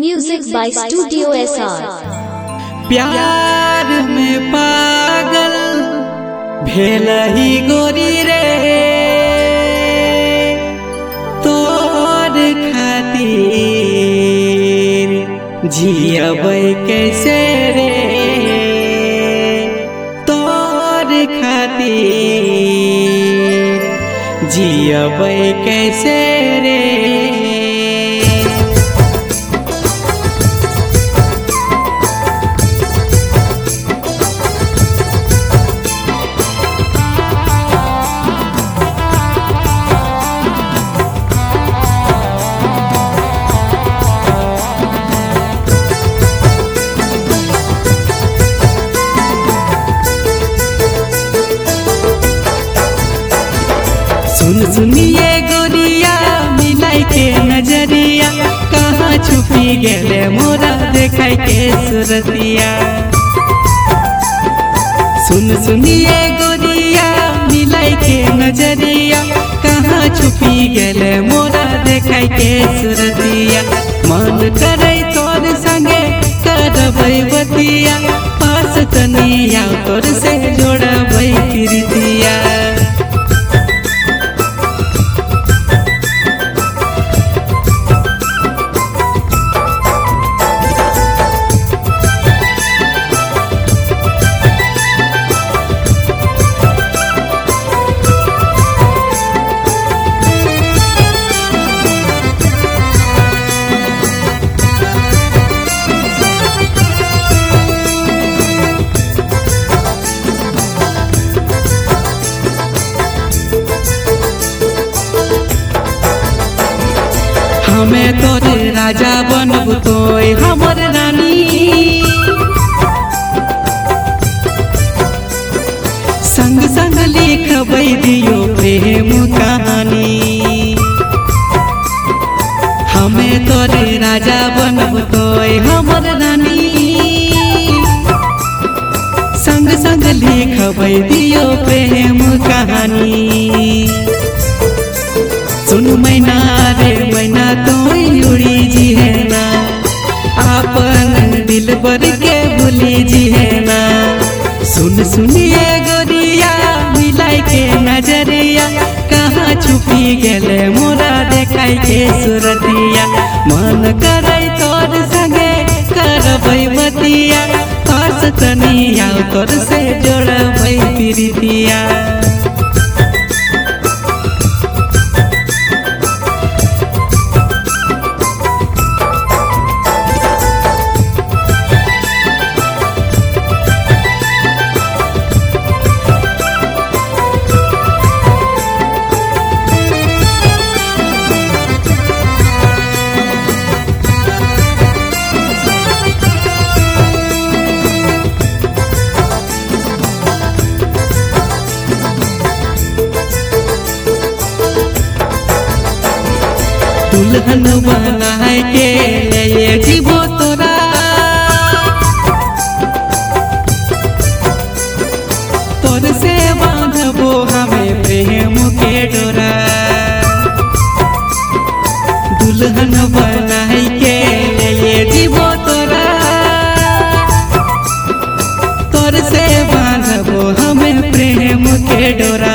Music by Studio SR। प्यार में पागल भेलही गोरी रे तोर खातिर जियबै कैसे रे तोर खातिर जियबै कैसे रे। सुन सुनिए गोरिया मिलाई के नजरिया कहाँ छुपी गेले मोरा देखाई के सूरतिया। सुन सुनिए गोरिया मिलाई के नजरिया कहाँ छुपी गेले मोरा देखाई के सूरतिया। मन करे तोर संगे करबै बतिया पास तनिया तोर से जोड़बै प्रीतिया। हमें तोरे राजा बनबू तोय हमर रानी संग संग लिखबै दियो प्रेम कहानी। हमें तोरे राजा बनबू तोय हमर रानी संग संग लिखबै दियो प्रेम कहानी। सुन मैना रे मैना तोय उड़ी जी है ना आपन दिल बर के भूली जी है ना। सुन सुनिए गोरिया मिलाई के नजरिया कहाँ छुपी गेले मोरा देखाई के सूरतिया। मन करे तोर संगे करबै बतिया पास तनिया तोर से जोड़बै प्रीतिया। दुल्हन बनाए के ले जीवो तोरा तोर से बांधबो हमें प्रेम के डोरा। दुल्हन बनाए के ले जीवो तोरा तोर से बांधबो हमें प्रेम के डोरा।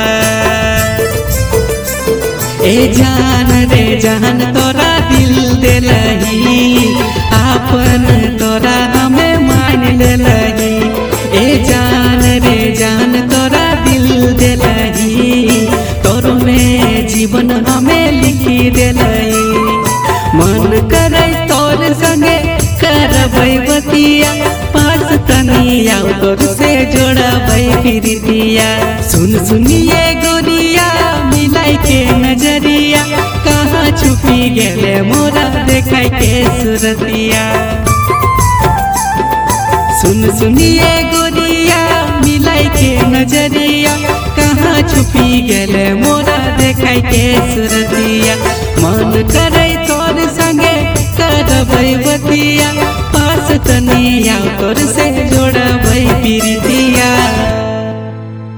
ए जान रे जान तोरा दिल देलही आपन तोरा हमें मान लेलही। ए जान रे जान तोरा दिल देलही तोर में जीवन हमें लिखी देलही। मन करे तोर संगे करबै बतिया पास तनिया तोर से जोड़बै प्रीतिया। सुन सुनिए गोरिया मिलाई के नजरिया कहाँ छुपी गेले मोरा देखाई के सूरतिया। सुन सुनिए गोरिया मिलाई के नजरिया कहाँ छुपी गेले मोरा देखाई के सूरतिया। मन करे तोर संगे करबै बतिया पास तनिया तोर से जोड़बै प्रीतिया।